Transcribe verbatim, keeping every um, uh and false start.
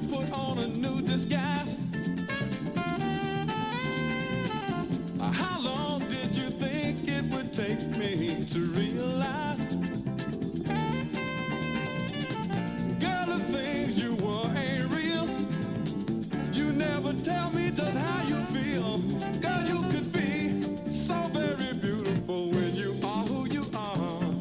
put on a new disguise. How long did you think it would take me to realize